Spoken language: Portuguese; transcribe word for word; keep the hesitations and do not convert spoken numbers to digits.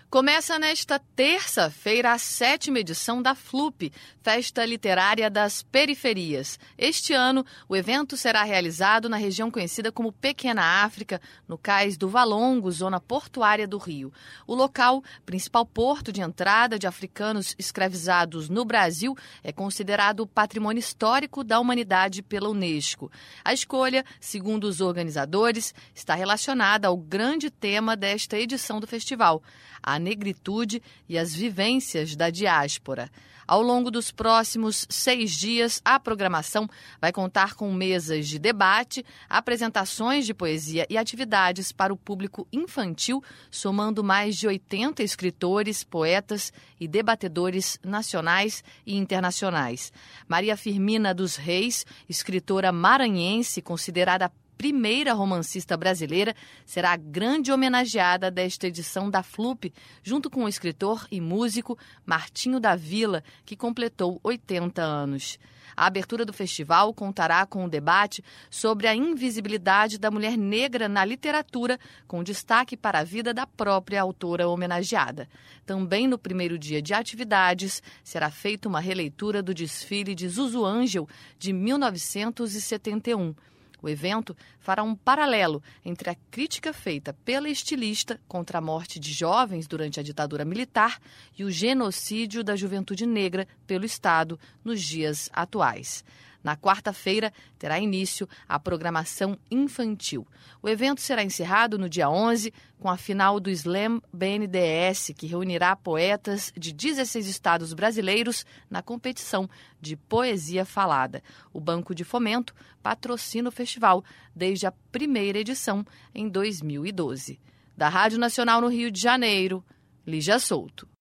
Começa nesta terça-feira a sétima edição da F L U P, Festa Literária das Periferias. Este ano, o evento será realizado na região conhecida como Pequena África, no cais do Valongo, zona portuária do Rio. O local, principal porto de entrada de africanos escravizados no Brasil, é considerado patrimônio histórico da humanidade pela Unesco. A escolha, segundo os organizadores, está relacionada ao grande tema desta edição do festival, a negritude e as vivências da diáspora. Ao longo dos próximos seis dias, a programação vai contar com mesas de debate, apresentações de poesia e atividades para o público infantil, somando mais de oitenta escritores, poetas e debatedores nacionais e internacionais. Maria Firmina dos Reis, escritora maranhense, considerada primeira romancista brasileira, será a grande homenageada desta edição da F L U P, junto com o escritor e músico Martinho da Vila, que completou oitenta anos. A abertura do festival contará com um debate sobre a invisibilidade da mulher negra na literatura, com destaque para a vida da própria autora homenageada. Também no primeiro dia de atividades, será feita uma releitura do desfile de Zuzu Ângel, de mil novecentos e setenta e um. O evento fará um paralelo entre a crítica feita pela estilista contra a morte de jovens durante a ditadura militar e o genocídio da juventude negra pelo Estado nos dias atuais. Na quarta-feira, terá início a programação infantil. O evento será encerrado no dia onze, com a final do Slam B N D E S, que reunirá poetas de dezesseis estados brasileiros na competição de poesia falada. O Banco de Fomento patrocina o festival desde a primeira edição, em dois mil e doze. Da Rádio Nacional no Rio de Janeiro, Lígia Souto.